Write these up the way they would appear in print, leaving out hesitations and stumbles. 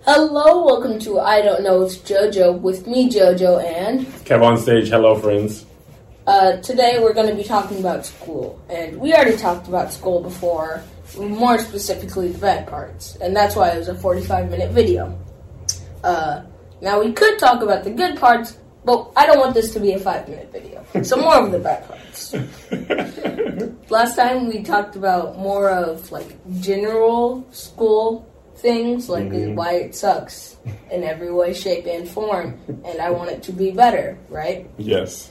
Hello, welcome to I Don't Know, it's JoJo, with me, JoJo, and... Kev on stage, hello friends. Today we're going to be talking about school, and we already talked about school before, more specifically the bad parts, and that's why it was a 45-minute video. Now we could talk about the good parts, but I don't want this to be a 5-minute video, so more of the bad parts. Last time we talked about more of, like, general school things, like why it sucks in every way, shape, and form, and I want it to be better, right? Yes.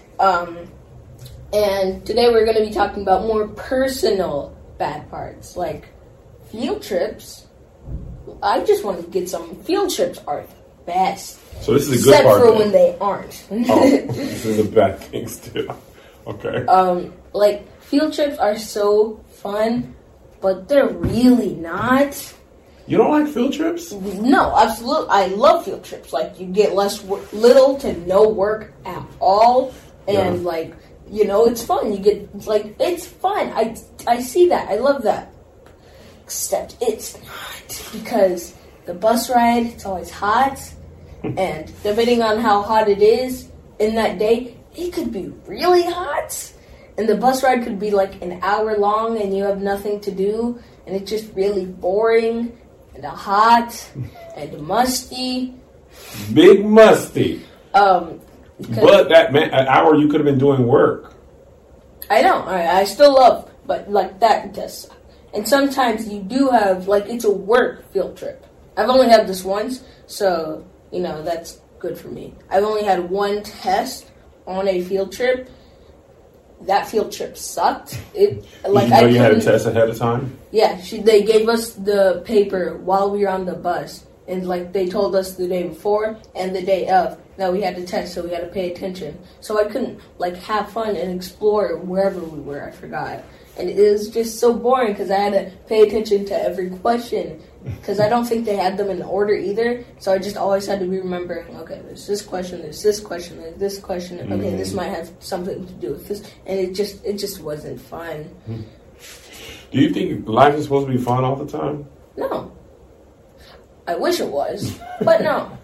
And today we're going to be talking about more personal bad parts, like field trips. I just want to get some field trips are the best. So this is a good part. Except for when they aren't. This is the bad things too. Okay. Like, field trips are so fun, but they're really not. You don't like field trips? No, absolutely. I love field trips. Like, you get little to no work at all, and like, you know, it's fun. You get, like, it's fun. I see that. I love that. Except it's not, because the bus ride, it's always hot, and depending on how hot it is in that day, it could be really hot, and the bus ride could be like an hour long, and you have nothing to do, and it's just really boring, and hot, and musty. Big musty. But that an hour you could have been doing work. I know. I still love, but like that does suck. And sometimes you do have, like, it's a work field trip. I've only had this once, so, you know, that's good for me. I've only had one test on a field trip. That field trip sucked. You had a test ahead of time? Yeah, they gave us the paper while we were on the bus. And, like, they told us the day before and the day of that we had to test, so we had to pay attention. So I couldn't, like, have fun and explore wherever we were. I forgot. And it was just so boring because I had to pay attention to every question. Because I don't think they had them in order either. So I just always had to be remembering, okay, there's this question, there's this question, there's this question. Okay, this might have something to do with this. And it just wasn't fun. Do you think life is supposed to be fun all the time? No. I wish it was, but no.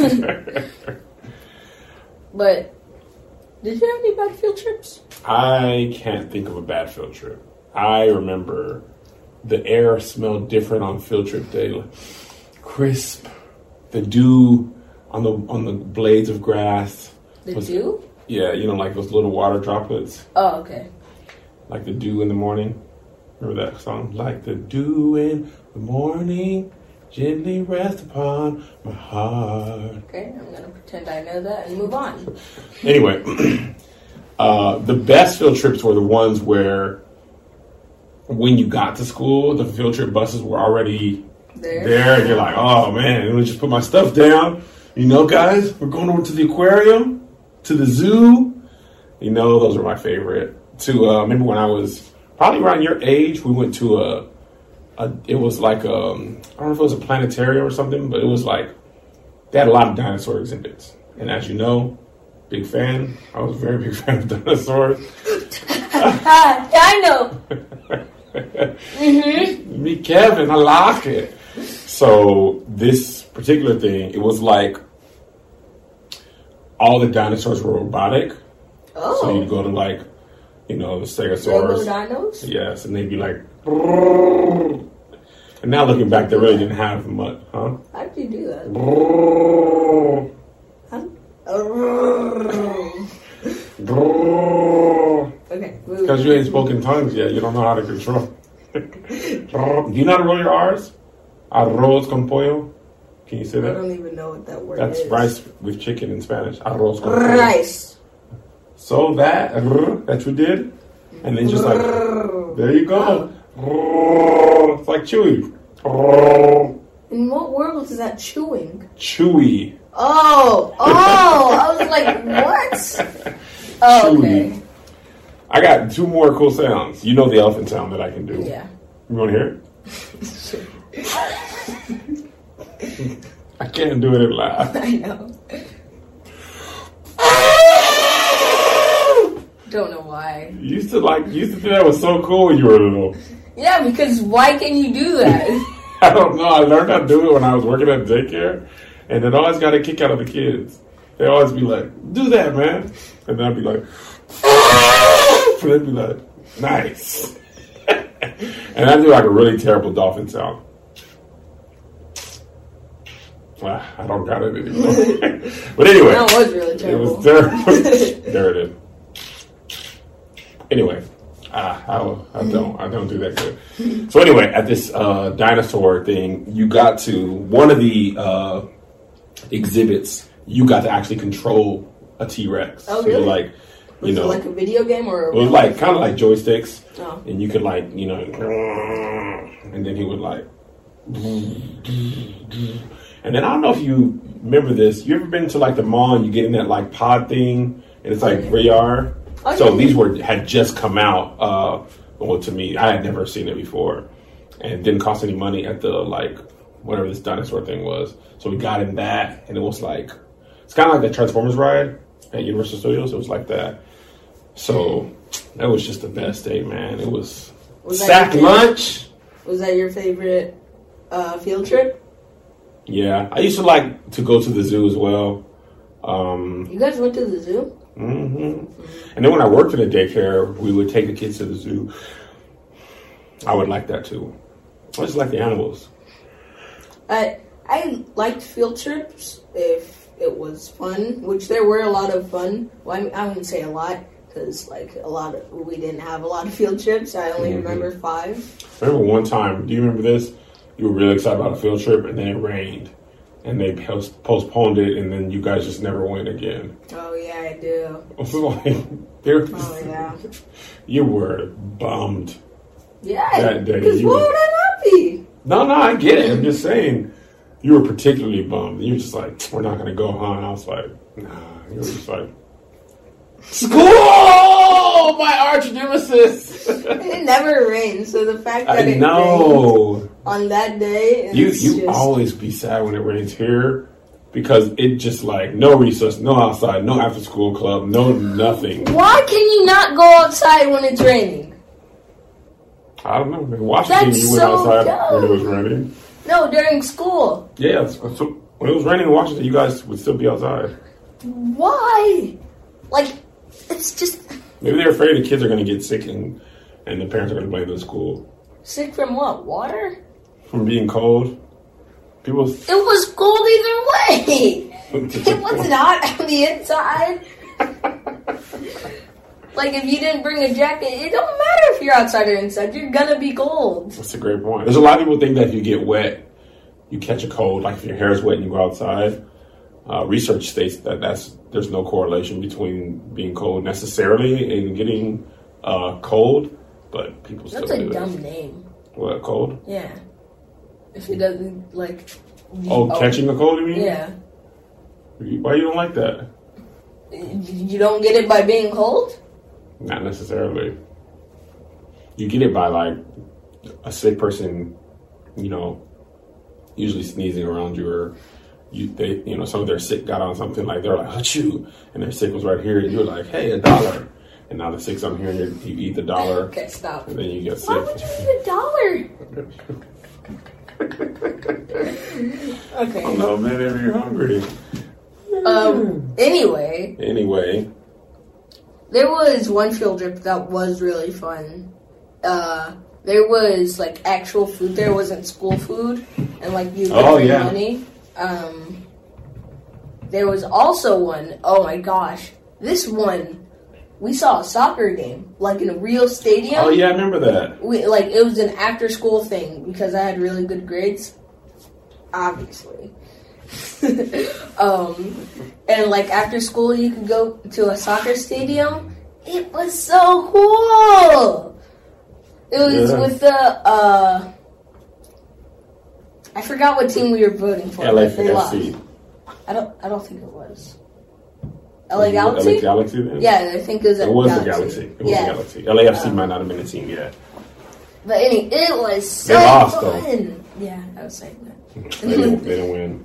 But did you have any bad field trips? I can't think of a bad field trip. I remember the air smelled different on field trip day, like crisp. The dew on the blades of grass. Dew? Yeah, you know, like those little water droplets. Oh, okay. Like the dew in the morning. Remember that song? Like the dew in the morning, gently rest upon my heart. Okay, I'm going to pretend I know that and move on. Anyway, the best field trips were the ones where when you got to school, the field trip buses were already there. And you're like, oh man, let me just put my stuff down. You know, guys, we're going over to the aquarium, to the zoo. You know, those were my favorite. Remember when I was probably around your age, we went to it was like I don't know if it was a planetarium or something, but it was like, they had a lot of dinosaur exhibits. And as you know, big fan. I was a very big fan of dinosaurs. I know. Me, Kevin, I like it. So this particular thing, it was like all the dinosaurs were robotic. Oh. So you'd go to, like, you know, the Stegosaurus. Dinos? Yes, and they'd be like, brrr. And now looking back, they really didn't have much, huh? How did you do that? Brrr. Okay. Because you ain't spoken tongues yet. You don't know how to control. Do you know how to roll your R's? Arroz con pollo. Can you say that? I don't even know what that word That's is. rice with chicken in Spanish. Arroz con pollo. Rice. So that you did. And then just like, there you go. It's like Chewy. In what world is that chewing? Chewy. Oh, I was like, what? Oh, okay. I got two more cool sounds. You know the elephant sound that I can do. Yeah. You want to hear it? I can't do it live. I know. Don't know why. You used to think that was so cool when you were little. Yeah, because why can you do that? I don't know. I learned how to do it when I was working at daycare, and it always got a kick out of the kids. They always be like, "Do that, man," and then I'd be like, and they'd be like, "Nice," and I do like a really terrible dolphin sound. Well, I don't got it anymore. But anyway, that was really terrible. It was terrible. There it is. Anyway. I don't do that good. So anyway, at this dinosaur thing, you got to one of the exhibits. You got to actually control a T-Rex. Oh, really? So like, was it like a video game or? It was like kind of like joysticks, oh. And you could like and then he would like, and then I don't know if you remember this. You ever been to like the mall and you get in that like pod thing and it's like VR? Oh, so these had just come out. Well, to me, I had never seen it before, and it didn't cost any money at the like whatever this dinosaur thing was. So we got in that, and it was like it's kind of like the Transformers ride at Universal Studios. It was like that. So that was just the best day, man. It was sack lunch. Was that your favorite field trip? Yeah, I used to like to go to the zoo as well. You guys went to the zoo? Mm-hmm. And then when I worked in a daycare, we would take the kids to the zoo. I would like that too. I just like the animals. I liked field trips if it was fun, which there were a lot of fun. Well, I wouldn't say a lot because we didn't have a lot of field trips. I only remember 5. I remember one time. Do you remember this? You were really excited about a field trip, and then it rained. And they postponed it, and then you guys just never went again. Oh, yeah, I do. It was like, oh, yeah. You were bummed. Yeah, that day. Because why would I not be? No, I get it. I'm just saying, you were particularly bummed. You were just like, we're not going to go, huh? And I was like, nah. You were just like, school! My arch nemesis! It never rained, so the fact that it rained on that day... You always be sad when it rains here, because it just like, no recess, no outside, no after school club, no nothing. Why can you not go outside when it's raining? I don't know. In Washington, you went outside when it was raining. No, during school. Yeah, so when it was raining in Washington, you guys would still be outside. Why? Like, it's just... Maybe they're afraid the kids are going to get sick and the parents are going to blame the school. Sick from what? Water? From being cold. It was cold either way. It was hot on the inside. Like, if you didn't bring a jacket, it don't matter if you're outside or inside. You're going to be cold. That's a great point. There's a lot of people think that if you get wet, you catch a cold. Like, if your hair is wet and you go outside. Research states that there's no correlation between being cold necessarily and getting cold, but people still do that. That's a dumb name. What, cold? Yeah. If it doesn't, like... catching a cold, you mean? Yeah. Why you don't like that? You don't get it by being cold? Not necessarily. You get it by, like, a sick person, usually sneezing around you or... some of their sick got on something like they're like achoo, and their sick was right here, and you're like, hey, $1, and now the sick's on here, and you eat the $1. Okay, stop. And then you get sick. Why would you eat $1? Okay. Oh no, man, if you're hungry. Anyway, there was one field trip that was really fun. There was like actual food. There wasn't school food, and like you could bring money. There was also one, oh my gosh, this one, we saw a soccer game, like in a real stadium. Oh yeah, I remember that. It was an after school thing, because I had really good grades, obviously. And like after school you could go to a soccer stadium. It was so cool! It was with the, I forgot what team we were voting for. LAFC. I don't think it was. LA Galaxy? LA Galaxy then? Yeah, I think it was the Galaxy. It was the Galaxy. LAFC might not have been a team yet. But anyway, it was so they lost, fun. Though. Yeah, I was saying that. They didn't win.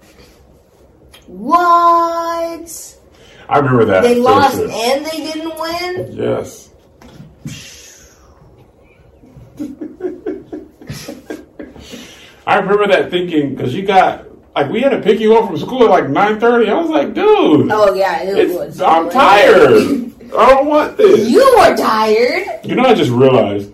What? I remember that. They lost and they didn't win? Yes. I I remember that thinking, because you got, like, we had to pick you up from school at like 9:30. I was like, dude. Oh, yeah, it was. I'm tired. I don't want this. You were tired. You know, I just realized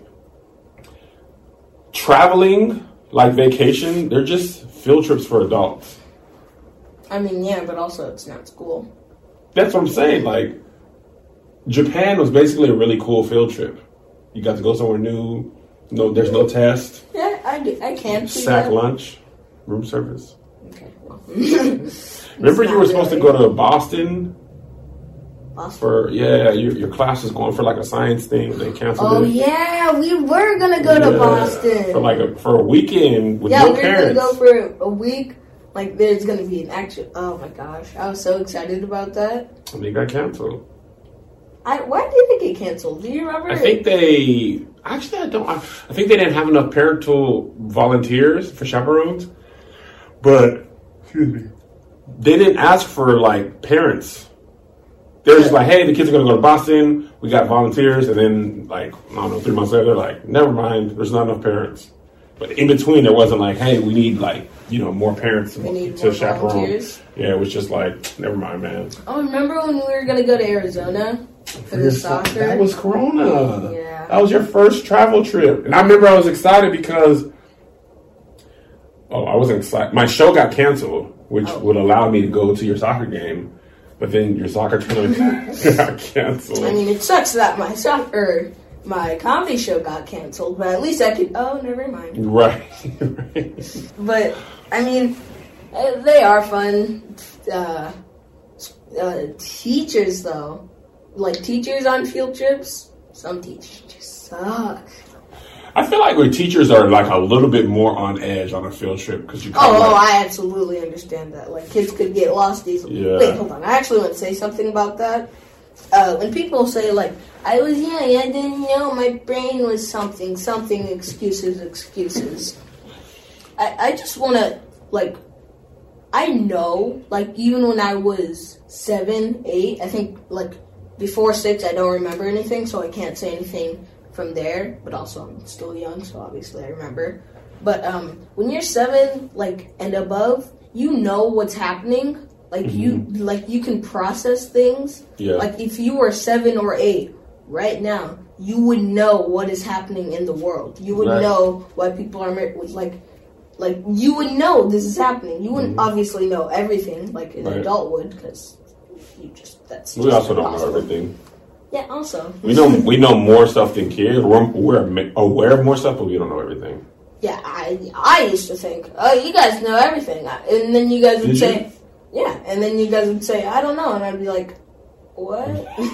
traveling, like vacation, they're just field trips for adults. I mean, yeah, but also it's not school. That's what I'm saying. Like, Japan was basically a really cool field trip. You got to go somewhere new. No, there's no test. Yeah, I can see Sack that. lunch, room service. Okay, well. Remember you were supposed to go to Boston? Boston? For, your class was going for like a science thing. They canceled it. Oh, yeah, we were going to go to Boston. For a weekend with no parents. Yeah, we were going to go for a week. Like, there's going to be an action. Oh, my gosh. I was so excited about that. And they got canceled. Why did it get canceled? Do you remember? I think they... Actually, I don't... I think they didn't have enough parental volunteers for chaperones. But, excuse me, they didn't ask for, like, parents. They were just like, hey, the kids are going to go to Boston. We got volunteers. And then, like, I don't know, 3 months later, they're like, never mind. There's not enough parents. But in between, there wasn't like, hey, we need, like, more parents to chaperone. Volunteers. Yeah, it was just like, never mind, man. Oh, remember when we were going to go to Arizona for the soccer? That was Corona. Yeah. That was your first travel trip. And I remember I was excited because, I wasn't excited. My show got canceled, which would allow me to go to your soccer game. But then your soccer tournament got canceled. I mean, it sucks that my comedy show got canceled, but at least I could... Oh, never mind. Right. But, I mean, they are fun. Teachers, though. Like, teachers on field trips, some teachers just suck. I feel like teachers are, like, a little bit more on edge on a field trip. Because I absolutely understand that. Like, kids could get lost easily. Yeah. Wait, hold on. I actually want to say something about that. When people say, like, I was young, I didn't know, my brain was something, excuses. I just want to, like, I know, like, even when I was 7, 8, I think, like, before 6, I don't remember anything, so I can't say anything from there, but also I'm still young, so obviously I remember. But when you're 7, like, and above, you know what's happening. Like, you can process things. Yeah. Like, if you were 7 or 8 right now, you would know what is happening in the world. You would know why people are like you would know this is happening. You wouldn't obviously know everything like an adult would, because we also don't know everything. Yeah, also we know more stuff than kids. We're aware of more stuff, but we don't know everything. Yeah, I used to think, oh, you guys know everything, and then you guys would say. Yeah, and then you guys would say, I don't know, and I'd be like, what?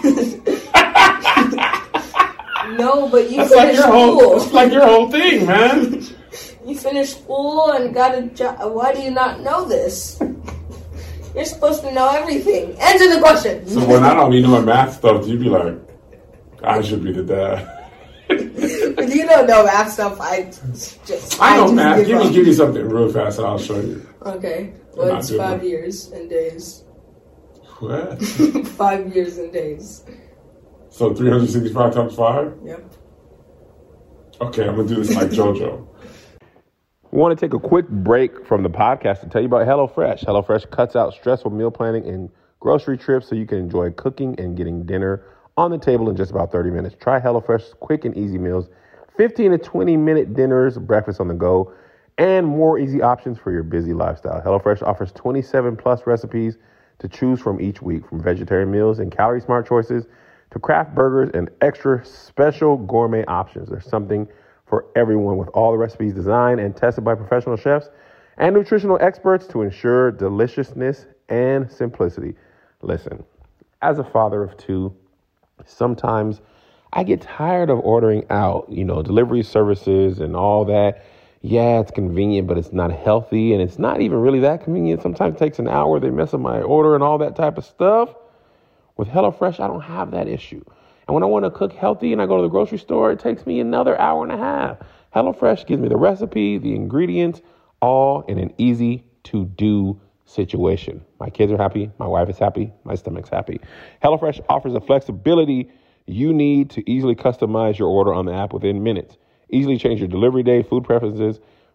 No, but you finished school. That's like your whole thing, man. You finished school and got a job. Why do you not know this? You're supposed to know everything. Answer the question. So when I don't be doing math stuff, you'd be like, I should be the dad. If you don't know math stuff, I know math. Give me something real fast and I'll show you. Okay. Well, it's 5 years and days. What? 5 years and days. So 365 times 5? Yep. Okay, I'm going to do this like JoJo. We want to take a quick break from the podcast to tell you about HelloFresh. HelloFresh cuts out stressful meal planning and grocery trips so you can enjoy cooking and getting dinner on the table in just about 30 minutes. Try HelloFresh's quick and easy meals, 15 to 20-minute dinners, breakfast on the go, and more easy options for your busy lifestyle. HelloFresh offers 27-plus recipes to choose from each week, from vegetarian meals and calorie-smart choices to craft burgers and extra special gourmet options. There's something for everyone, with all the recipes designed and tested by professional chefs and nutritional experts to ensure deliciousness and simplicity. Listen, as a father of 2, sometimes I get tired of ordering out, delivery services and all that. Yeah, it's convenient, but it's not healthy, and it's not even really that convenient. Sometimes it takes an hour. They mess up my order and all that type of stuff. With HelloFresh, I don't have that issue. And when I want to cook healthy and I go to the grocery store, it takes me another hour and a half. HelloFresh gives me the recipe, the ingredients, all in an easy-to-do situation. My kids are happy. My wife is happy. My stomach's happy. HelloFresh offers the flexibility you need to easily customize your order on the app within minutes. Easily change your delivery day, food preferences,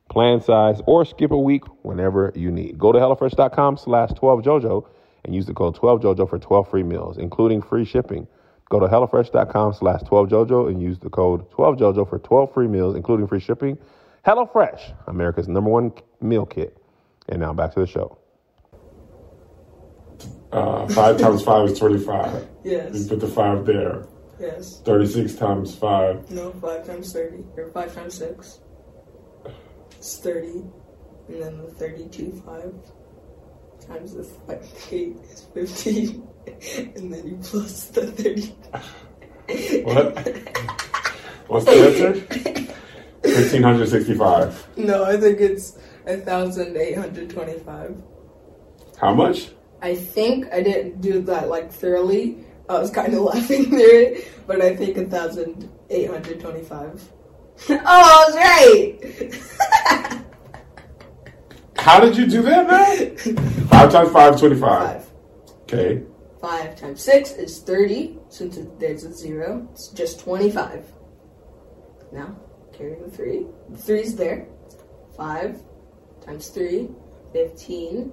plan size, or skip a week whenever you need. Go to HelloFresh.com/12JoJo and use the code 12JoJo for 12 free meals, including free shipping. Go to HelloFresh.com/12JoJo and use the code 12JoJo for 12 free meals, including free shipping. HelloFresh, America's #1 meal kit. And now back to the show. 5 times 5 is 25. Yes. You put the 5 there. Yes. 36 times 5. No, 5 times 30. Or 5 times 6. It's 30. And then the 32 5 times the 8 is 15. And then you plus the 30. What? What's the answer? 1,565. No, I think it's 1,825. How much? I think I didn't do that thoroughly. I was kind of laughing through it, but I think 1,825. Oh, I was right. How did you do that, man? 5 times 5 is 25. 5. Okay. 5 times 6 is 30. Since there's a 0, it's just 25. Now, carry the 3. The 3's there. 5 times 3, 15.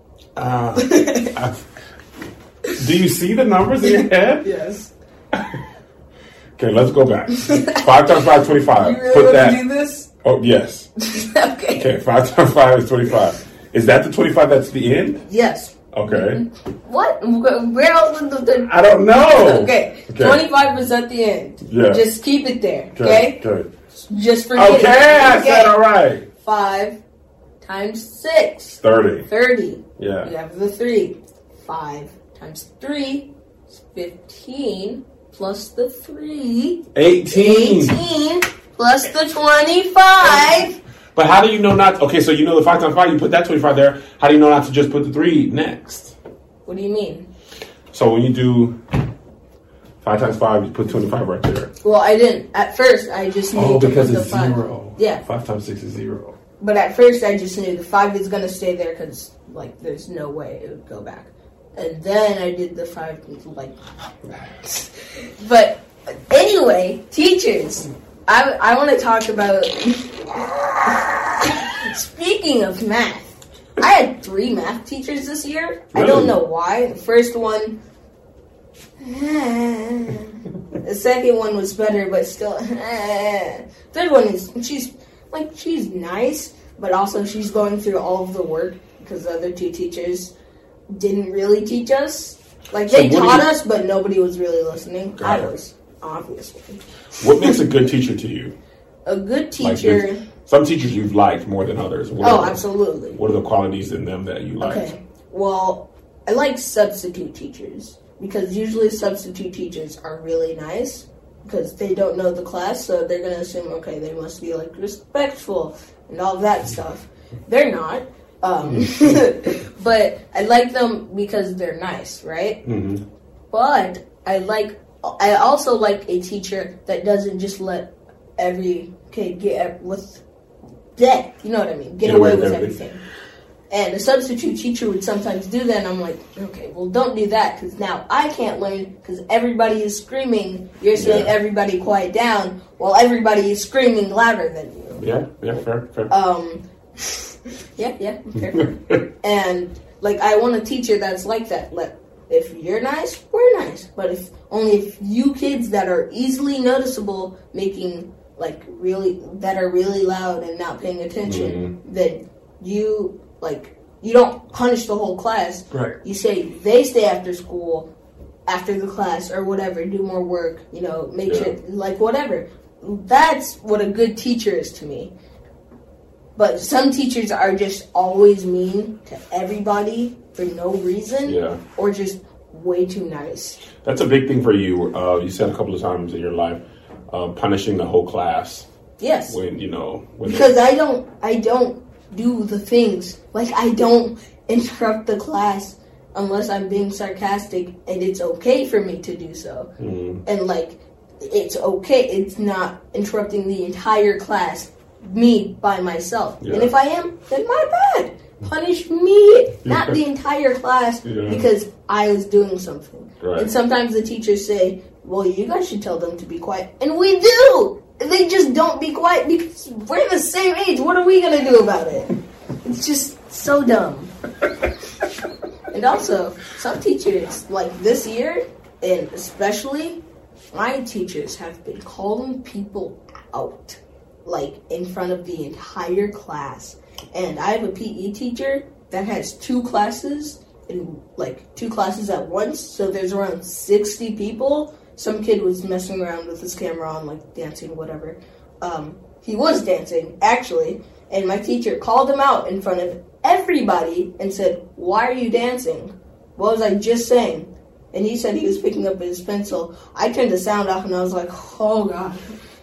Do you see the numbers in your head? Yes. Okay, let's go back. 5 times 5 is 25. You really want to do this? Oh, yes. Okay. Okay, 5 times 5 is 25. Is that the 25 that's the end? Yes. Okay. What? Where else is the... I don't know. Okay. 25 is at the end. Yeah. Just keep it there. Okay? Okay. Just forget it. Okay, I said all right. 5 times 6. 30. 30. Yeah. You have the 3. 5 times 3 is 15 plus the 3. 18. 18 plus the 25. But how do you know not... Okay, so you know the 5 times 5, you put that 25 there. How do you know not to just put the 3 next? What do you mean? So when you do 5 times 5, you put 25 right there. Well, I didn't. At first, I just knew to put the 5. 0. Yeah. 5 times 6 is 0. But at first, I just knew the 5 is going to stay there because, there's no way it would go back. And then I did the 5, But anyway, teachers, I want to talk about... Speaking of math, I had 3 math teachers this year. Really? I don't know why. The first one... the second one was better, but still... Third one is... She's nice, but also she's going through all of the work because the other 2 teachers didn't really teach us. They taught us, but nobody was really listening. I was, obviously. What makes a good teacher to you? A good teacher... some teachers you've liked more than others. Absolutely. What are the qualities in them that you like? Okay. Well, I like substitute teachers because usually substitute teachers are really nice because they don't know the class, so they're going to assume, okay, they must be respectful and all that stuff. They're not. But I like them because they're nice, right? Mm-hmm. But I also like a teacher that doesn't just let every kid get away with everything. And a substitute teacher would sometimes do that, and I'm like, okay, well, don't do that, because now I can't learn, because everybody is screaming. You're saying everybody quiet down, while everybody is screaming louder than you. Yeah, fair. Fair. And, I want a teacher that's like that. If you're nice, we're nice. But if you kids that are easily noticeable making, that are really loud and not paying attention, then you don't punish the whole class. Right. You say they stay after school, after the class, or whatever, do more work, make sure, whatever. That's what a good teacher is to me. But some teachers are just always mean to everybody for no reason, or just way too nice. That's a big thing for you. You said a couple of times in your life, punishing the whole class. Yes. Because I don't do the things. I don't interrupt the class unless I'm being sarcastic, and it's okay for me to do so. Mm-hmm. And it's okay. It's not interrupting the entire class. Me by myself. Yeah. And if I am, then my bad. Punish me, not the entire class, because I was doing something. Right. And sometimes the teachers say, well, you guys should tell them to be quiet. And we do! they just don't be quiet because we're the same age. What are we going to do about it? It's just so dumb. And also, some teachers, like this year, and especially my teachers, have been calling people out, like in front of the entire class. And I have a PE teacher that has 2 classes, and like 2 classes at once, so there's around 60 people. Some kid was messing around with his camera on, like dancing, whatever. He was dancing, actually, and my teacher called him out in front of everybody and said, "Why are you dancing? What was I just saying?" And he said he was picking up his pencil. I turned the sound off and I was like, oh God.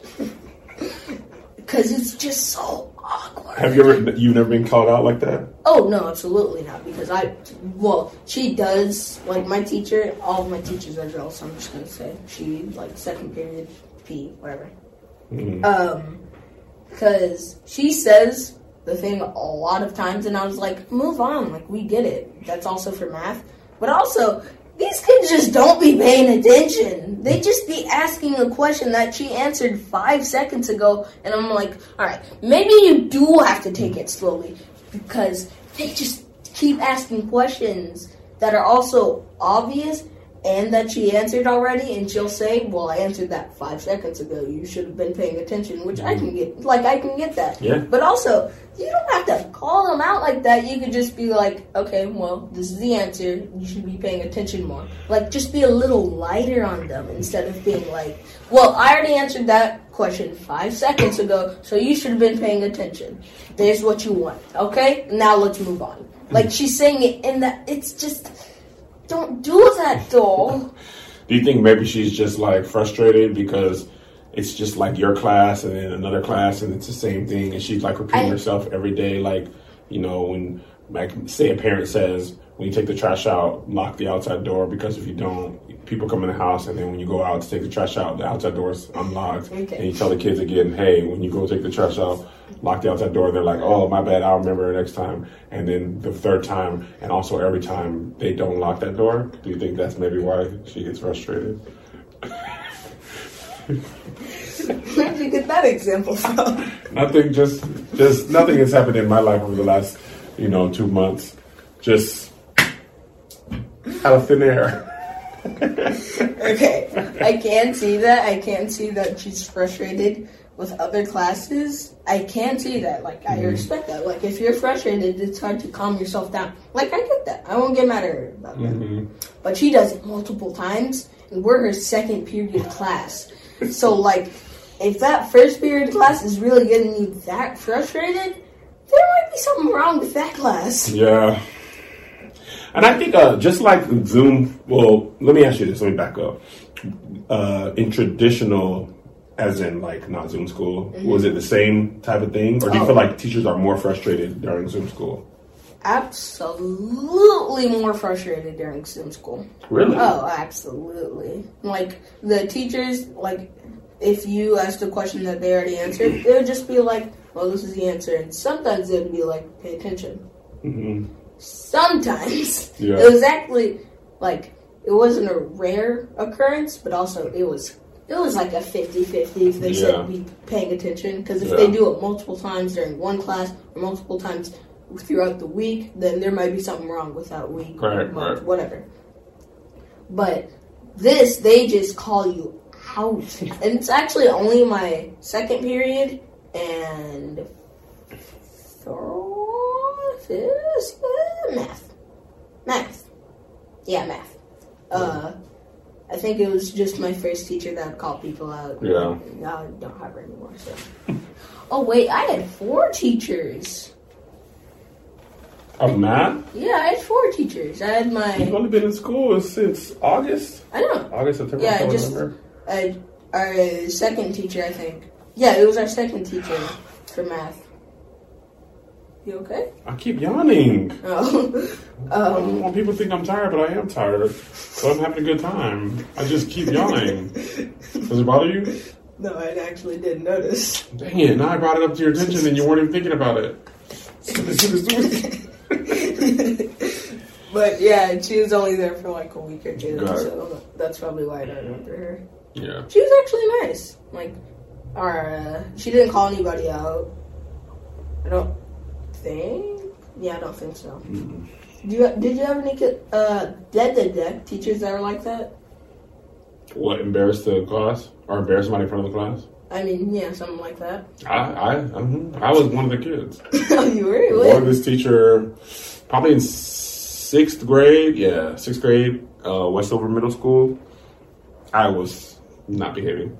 Because it's just so awkward. You've never been called out like that? Oh, no, absolutely not. Because she does, like my teacher, all of my teachers are girls, so I'm just going to say she, like, second period, P, whatever. Mm-hmm. Because she says the thing a lot of times, and I was like, move on, like, we get it. That's also for math. But also, these kids just don't be paying attention. They just be asking a question that she answered 5 seconds ago, and I'm like, all right, maybe you do have to take it slowly, because they just keep asking questions that are also obvious and that she answered already, and she'll say, well, I answered that 5 seconds ago. You should have been paying attention, which I can get. Like, I can get that. Yeah. But also, you don't have to call them out like that. You could just be like, okay, well, this is the answer. You should be paying attention more. Like, just be a little lighter on them instead of being like, well, I already answered that question 5 seconds ago, so you should have been paying attention. There's what you want, okay? Now let's move on. Like, she's saying it in that, it's just... Don't do that, though. Do you think maybe she's just like frustrated because it's just like your class and then another class and it's the same thing and she's like repeating herself every day? Like, you know, when, like, say a parent says, when you take the trash out, lock the outside door because if you don't, people come in the house and then when you go out to take the trash out, the outside door is unlocked. Okay. And you tell the kids again, hey, when you go take the trash out, lock the outside door. They're like, oh, my bad, I'll remember next time. And then the third time, and also every time they don't lock that door. Do you think that's maybe why she gets frustrated? Where did you get that example from? Nothing, just nothing has happened in my life over the last, 2 months. Just out of thin air. Okay, I can see that. I can see that she's frustrated with other classes. I can see that. Like, I respect that. Like, if you're frustrated, it's hard to calm yourself down. Like, I get that. I won't get mad at her about that. But she does it multiple times, and we're her second period class. So, like, if that first period class is really getting you that frustrated, there might be something wrong with that class. Yeah. And I think just like Zoom, well, let me ask you this. Let me back up. In traditional, as in like not Zoom school, was it the same type of thing? Or do you feel like teachers are more frustrated during Zoom school? Absolutely more frustrated during Zoom school. Really? Oh, absolutely. Like, the teachers, like, if you asked a question that they already answered, they would just be like, well, this is the answer. And sometimes they would be like, pay attention. Mm-hmm. Sometimes. Yeah. It was actually, like, it wasn't a rare occurrence, but also it was like a 50-50 if they said be paying attention. Because if they do it multiple times during one class or multiple times throughout the week, then there might be something wrong with that week or month, whatever. But this, they just call you out. And it's actually only my second period and math. Yeah, math. I think it was just my first teacher that would call people out. Yeah. I don't have her anymore, so. Oh, wait, I had 4 teachers. Of math? Yeah, I had 4 teachers. I had my... You've only been in school since August? I know. August, September, yeah, October, November? Our second teacher, I think. Yeah, it was our second teacher for math. You okay? I keep yawning. Oh. I don't want people to think I'm tired, but I am tired. So I'm having a good time. I just keep yawning. Does it bother you? No, I actually didn't notice. Dang it, now I brought it up to your attention and you weren't even thinking about it. But yeah, she was only there for like a week or two, so that's probably why I don't remember her. Yeah. She was actually nice. Like, Or she didn't call anybody out. I don't think. Yeah, I don't think so. Mm-hmm. Did you have any teachers that were like that? What, embarrass the class or embarrass somebody in front of the class? I mean, yeah, something like that. I was one of the kids. Oh, you were? One of this teacher, probably in 6th grade. Yeah, 6th grade, Westover Middle School. I was not behaving.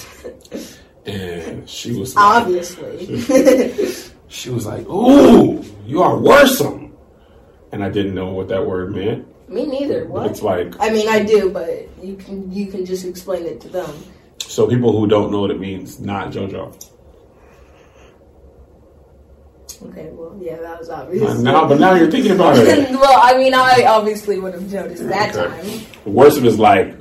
And she was like, obviously. She was like, "Ooh, you are worrisome," and I didn't know what that word meant. Me neither. What? It's like, I mean, I do, but you can just explain it to them. So people who don't know what it means, not JoJo. Okay, well, yeah, that was obvious. But now you're thinking about it. Well, I mean, I obviously would have noticed that time. Worrisome is like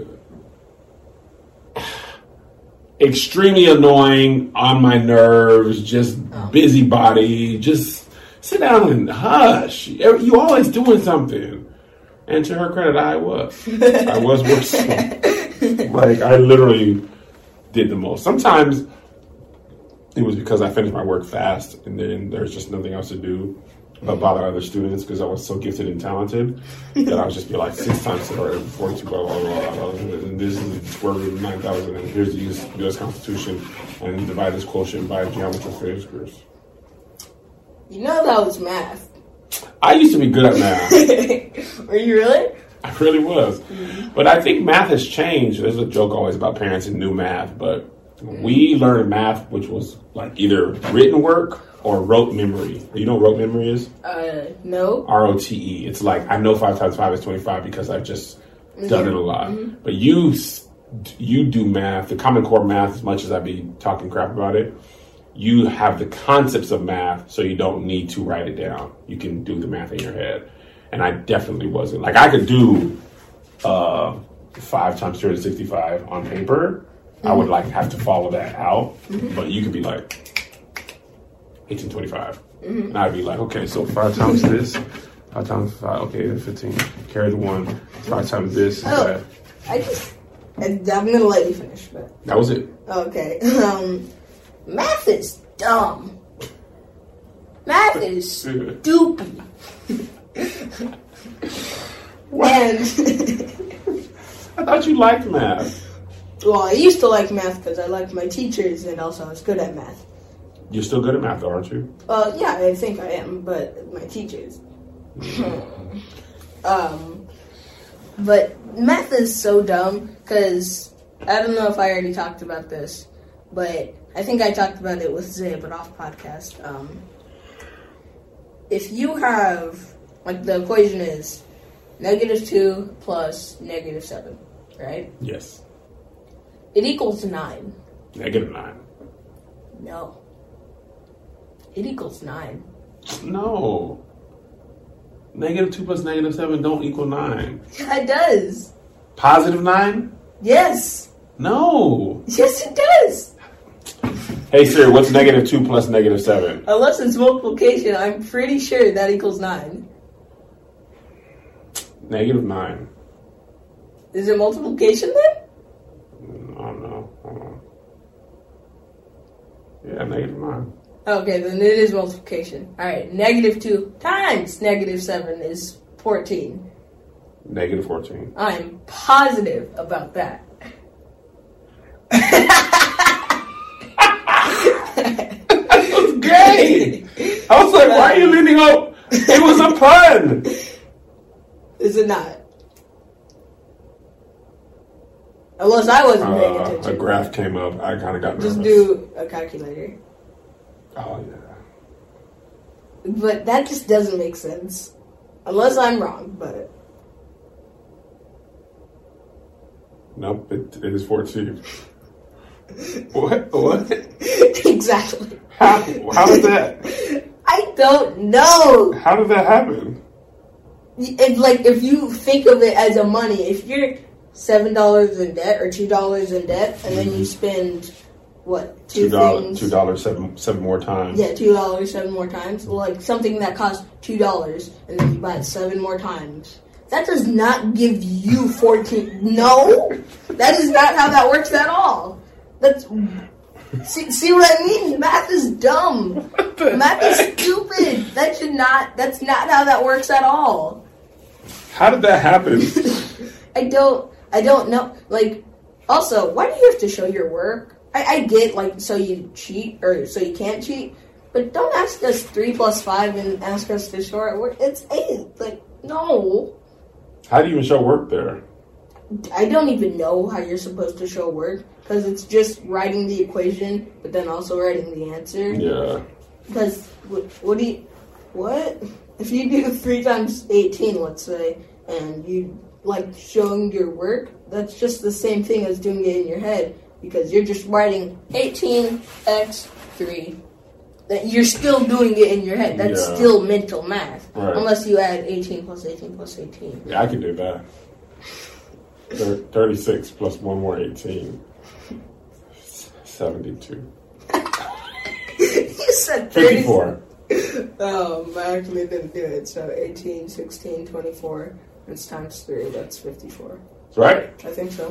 extremely annoying, on my nerves, just busybody, just sit down and hush. You always doing something. And to her credit, I was worrisome. Like, I literally did the most. Sometimes it was because I finished my work fast and then there's just nothing else to do but bother other students because I was so gifted and talented that I would just be like 6 times 42, blah, blah, blah, blah, and this is the square root of 9,000, and here's the U.S. Constitution, and divide this quotient by geometry figures. You know that was math. I used to be good at math. Were you really? I really was. Mm-hmm. But I think math has changed. There's a joke always about parents and new math, but we learned math, which was like either written work or rote memory. You know what rote memory is? No. ROTE. It's like, I know 5 times 5 is 25 because I've just done it a lot. Mm-hmm. But you do math, the Common Core math, as much as I be talking crap about it. You have the concepts of math, so you don't need to write it down. You can do the math in your head. And I definitely wasn't. Like, I could do 5 times 365 on paper. Mm-hmm. I would like have to follow that out. Mm-hmm. But you could be like 1825. Mm-hmm. And I'd be like, okay, so 5 times this, 5 times 5, okay, 15. Carry the 1. 5 times this. I'm gonna let you finish, but that was it. Okay. Math is dumb. Math is stupid. And I thought you liked math. Well, I used to like math because I liked my teachers and also I was good at math. You're still good at math, though, aren't you? Yeah, I think I am, but my teachers. But math is so dumb because I don't know if I already talked about this, but I think I talked about it with Zay, but off podcast. If you have, like, the equation is -2 plus -7, right? Yes. It equals 9. -9. No. It equals 9. No. -2 plus -7 don't equal 9. Yeah, it does. Positive 9? Yes. No. Yes, it does. Hey Siri, what's -2 plus -7? Unless it's multiplication, I'm pretty sure that equals 9. -9. Is it multiplication then? I don't know. Hold on. Yeah, -9. Okay, then it is multiplication. Alright, -2 times -7 is 14. -14. I'm positive about that. That was great! I was like, why are you leaning up? It was a pun! Is it not? Unless I wasn't paying attention. A graph came up. I kind of got nervous. Just do a calculator. Oh, yeah. But that just doesn't make sense. Unless I'm wrong, but... Nope, it is 14. What? Exactly. How did that... I don't know. How did that happen? It's like, if you think of it as a money, if you're $7 in debt or $2 in debt, and then you spend, what, $2 seven more times. Yeah, $2 7 more times. Like, something that costs $2, and then you buy it 7 more times. That does not give you 14. No, that is not how that works at all. See what I mean? Math is dumb. Math is stupid. That's not how that works at all. How did that happen? I don't know. Like, also, why do you have to show your work? I get, like, so you cheat, or so you can't cheat, but don't ask us 3 plus 5 and ask us to show our work. It's 8. Like, no. How do you even show work there? I don't even know how you're supposed to show work, because it's just writing the equation, but then also writing the answer. Yeah. Because, what? If you do 3 times 18, let's say, and you, like, showing your work, that's just the same thing as doing it in your head, because you're just writing 18x3. You're still doing it in your head. That's still mental math. Right. Unless you add 18 plus 18 plus 18. Yeah, I can do that. 36 plus 1 more 18. 72. You said 54. Oh, I actually didn't do it. So 18, 16, 24. It's times 3. That's 54. Right? I think so.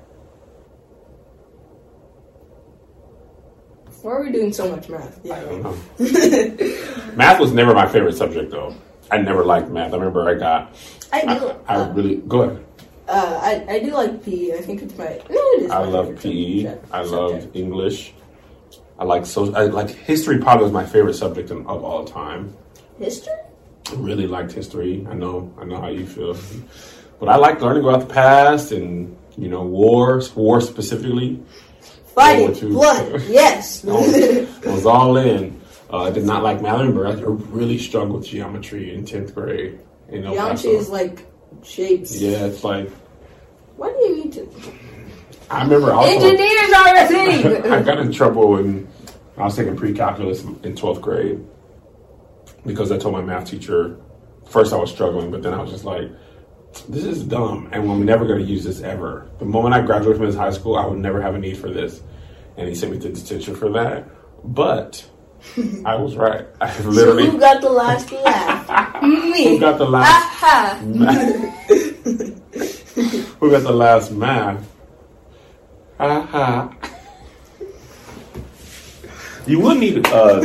Why are we doing so much math? Yeah. I don't know. Math was never my favorite subject, though. I never liked math. I remember I really... Go ahead. I do like PE. I think it's my... No, it is. I love PE. I love English. I like history. Probably was my favorite subject of all time. History? I really liked history. I know how you feel. But I like learning about the past and, war specifically. Fighting, blood, yes. I was all in. I did not like math. I remember I really struggled with geometry in 10th grade. Geometry is like shapes. Yeah, it's like... Why do you need to... I remember also... Engineers are a thing! I got in trouble when I was taking pre-calculus in 12th grade because I told my math teacher, first I was struggling, but then I was just like, this is dumb, and I'm never going to use this ever. The moment I graduate from this high school, I would never have a need for this. And he sent me to detention for that. But I was right. I literally... So who got the last laugh? Me. Who got the last... Who got the last math? You will need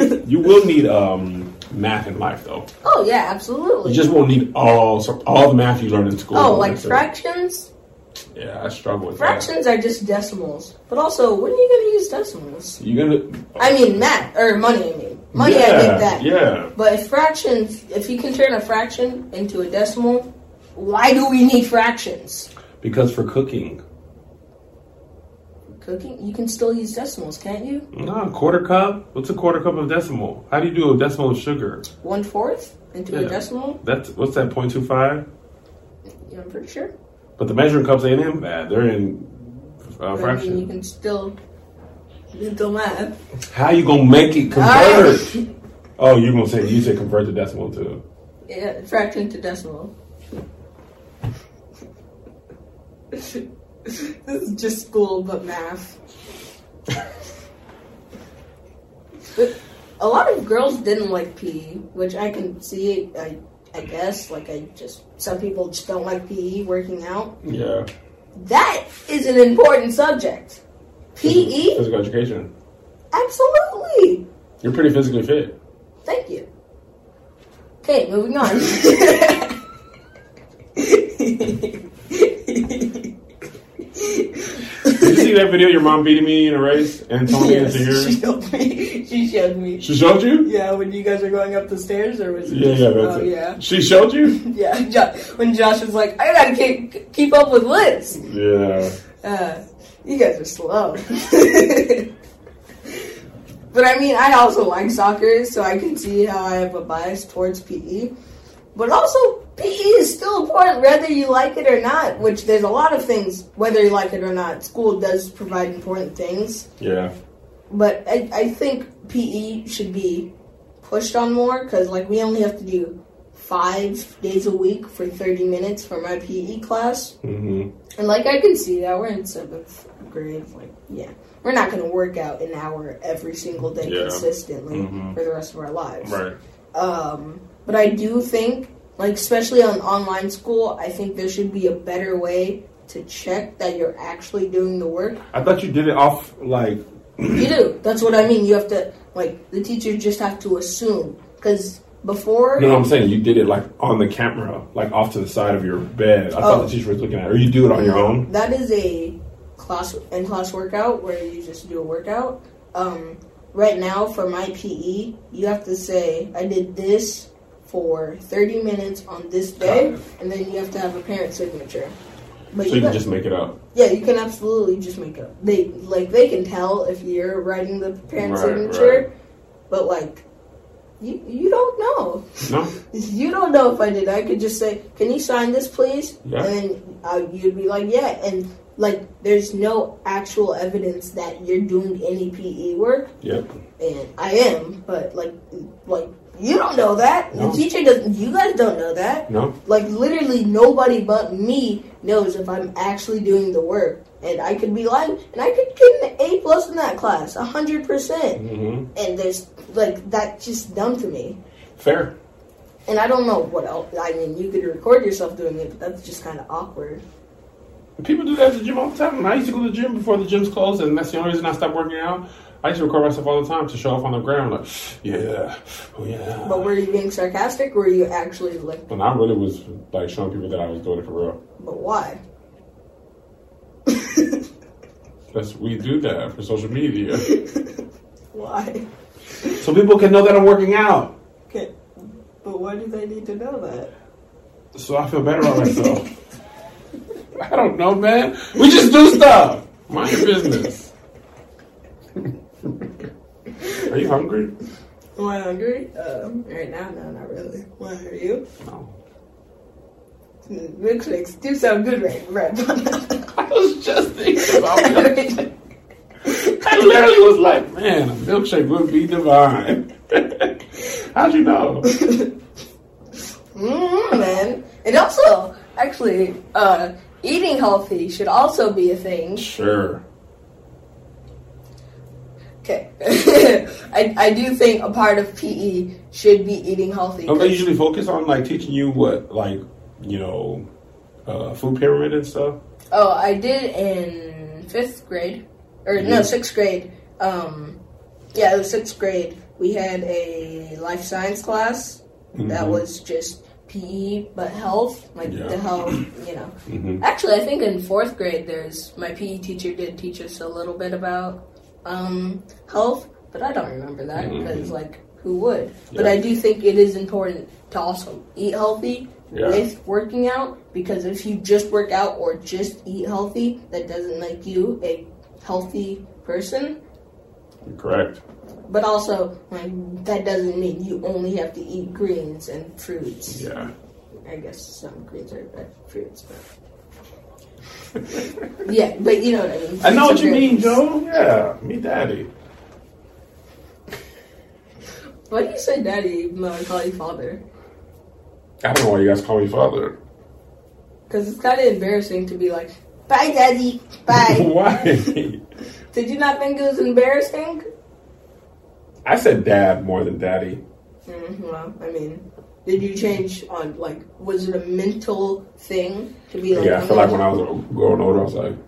math in life, though. Oh yeah, absolutely. You just won't need all the math you learn in school. Oh, like fractions? Yeah, I struggle with fractions are just decimals. But also, when are you going to use decimals? I mean math, or money, I mean. Money, I get that. Yeah. But if you can turn a fraction into a decimal, why do we need fractions? Because for cooking. Cooking? You can still use decimals, can't you? No, quarter cup. What's a quarter cup of decimal? How do you do a decimal of sugar? 1/4 into a decimal? What's that, 0.25? Yeah, I'm pretty sure. But the measuring cups ain't in bad. They're in fraction. I mean, you can still do math. How you gonna make it convert? Oh, you say convert to decimal too? Yeah, fraction to decimal. This is just school, but math. But a lot of girls didn't like PE, which I can see. I guess, some people just don't like PE, working out. Yeah. That is an important subject. PE? Physical education. Absolutely. You're pretty physically fit. Thank you. Okay, moving on. Did you see that video of your mom beating me in a race? Antonia yes, she showed me. She showed you? Yeah, when you guys were going up the stairs, or was it that's it. Yeah. She showed you? Yeah, when Josh was like, I gotta keep up with Liz. Yeah. You guys are slow. But I mean, I also like soccer, so I can see how I have a bias towards PE. But also, PE is still important whether you like it or not, which there's a lot of things, whether you like it or not. School does provide important things. Yeah. But I think PE should be pushed on more, because we only have to do 5 days a week for 30 minutes for my PE class. Mm-hmm. And I can see that. We're in 7th grade. We're not going to work out an hour every single day consistently for the rest of our lives. Right. But I do think, especially on online school, I think there should be a better way to check that you're actually doing the work. I thought you did it off, You do. That's what I mean. You have to, like, the teacher just have to assume. Because before... No, I'm saying you did it, like, on the camera, like, off to the side of your bed. I thought the teacher was looking at it. Or you do it on your own? That is a in-class workout where you just do a workout. Right now, for my PE, you have to say, I did this for 30 minutes on this day, and then you have to have a parent signature. But so you can just make it up? Yeah, you can absolutely just make it up. They can tell if you're writing the parent signature, but, like, you don't know. No. You don't know if I did. I could just say, can you sign this, please? Yeah. And then you'd be like, yeah, and... Like, there's no actual evidence that you're doing any PE work. Yep. And I am, but, like you don't know that. No. The teacher doesn't. You guys don't know that. No. Like, literally nobody but me knows if I'm actually doing the work. And I could be lying, and I could get an A+ in that class, 100%. Mm-hmm. And there's, like, that's just dumb to me. Fair. And I don't know what else. I mean, you could record yourself doing it, but that's just kind of awkward. People do that at the gym all the time. When I used to go to the gym before the gym's closed, and that's the only reason I stopped working out. I used to record myself all the time to show off on the ground, like, yeah, oh yeah. But were you being sarcastic, or were you actually like? Well, I really was like showing people that I was doing it for real. But why? We do that for social media. Why? So people can know that I'm working out. Okay, but why do they need to know that? So I feel better about myself. I don't know, man. We just do stuff. Mind your business. Are you hungry? Am I hungry? Right now, no, not really. Why are you? No. Milkshakes do sound good right now. I was just thinking about milkshake. I literally was like, man, a milkshake would be divine. How'd you know? Man. And also, actually, eating healthy should also be a thing. Sure. Okay. I do think a part of PE should be eating healthy. Don't they usually focus on, like, teaching you what, like, you know, food pyramid and stuff? Oh, I did in 5th grade. Or, no, 6th grade. Yeah, it was 6th grade. We had a life science class that was just PE, but health, like the health, you know. Mm-hmm. Actually, I think in 4th grade, my PE teacher did teach us a little bit about health, but I don't remember that because, like, who would? Yeah. But I do think it is important to also eat healthy with working out, because if you just work out or just eat healthy, that doesn't make you a healthy person. Correct. But also, like, that doesn't mean you only have to eat greens and fruits. Yeah. I guess some greens are fruits, but... yeah, but you know what I mean. I know what you mean, Joe. Yeah, me daddy. Why do you say daddy even though I call you father? I don't know why you guys call me father. Because it's kind of embarrassing to be like, bye, daddy, bye. Why? Did you not think it was embarrassing? I said dad more than daddy. Well, I mean, did you change on, like, was it a mental thing to be like... Yeah, I feel like when I was growing older, I was like,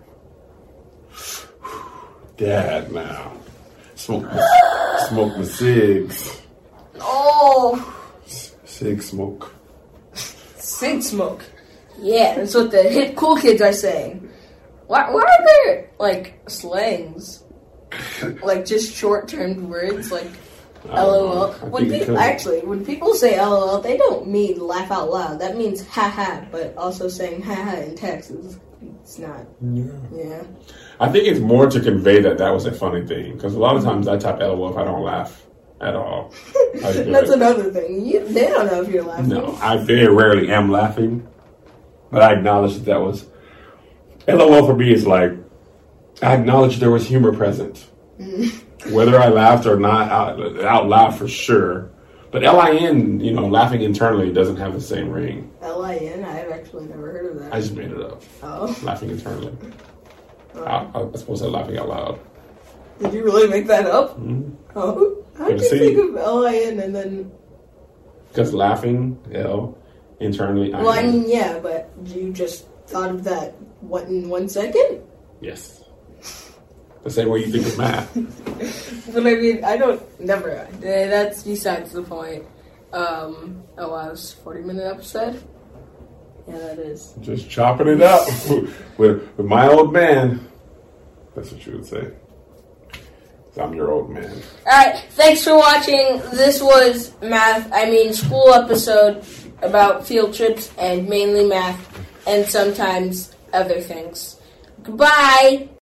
dad now. Smoke the cigs. Oh! Cig smoke. Cig smoke. Yeah, that's what the hip cool kids are saying. Why are there, like, slangs? Like, just short-term words, like LOL. When people say LOL, they don't mean laugh out loud. That means ha-ha, but also saying ha-ha in text it's not. Yeah. I think it's more to convey that was a funny thing, because a lot of times I type LOL if I don't laugh at all. That's another thing. They don't know if you're laughing. No, I very rarely am laughing, but I acknowledge that was... LOL for me is like, I acknowledge there was humor present. Whether I laughed or not, out loud for sure. But LIN, you know, laughing internally doesn't have the same ring. LIN? I've actually never heard of that. I just made it up. Oh. Laughing internally. I was supposed to say laughing out loud. Did you really make that up? Mm-hmm. Oh. How did you think of LIN and then... Because laughing, L, internally, Well, I mean, yeah, but you just thought of that, what, in 1 second? Yes. The same way you think of math. But I mean, I don't, never, that's besides the point. Oh wow, it's a 40-minute episode? Yeah, that is. Just chopping it up with my old man. That's what you would say. I'm your old man. Alright, thanks for watching. This was school episode about field trips and mainly math and sometimes other things. Goodbye!